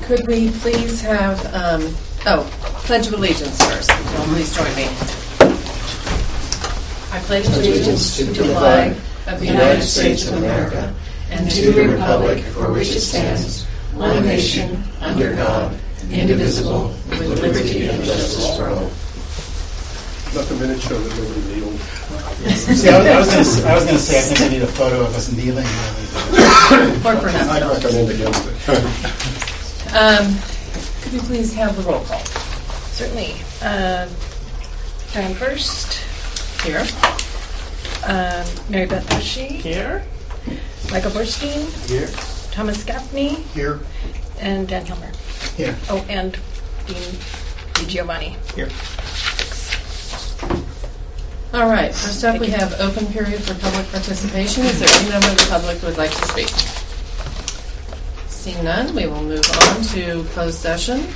Could we please have, Pledge of Allegiance first. Please join me. I pledge allegiance to the flag of the United States of America and to the republic for which it stands, one nation, under God, indivisible, with liberty and justice for all. Let the minutes show that nobody kneeled. See, I was going to say, I think I need a photo of us kneeling. Or perhaps I not. recommend against it. Could we please have the roll call? Certainly. Diane First. Here. Mary Beth Bushy. Here. Michael Borstein. Here. Thomas Gaffney. Here. And Dan Hilmer. Here. Oh, and Dean Giovanni. Here. All right. First up, we have open period for public participation. Is there any member of the public who would like to speak? Seeing none, we will move on to closed session.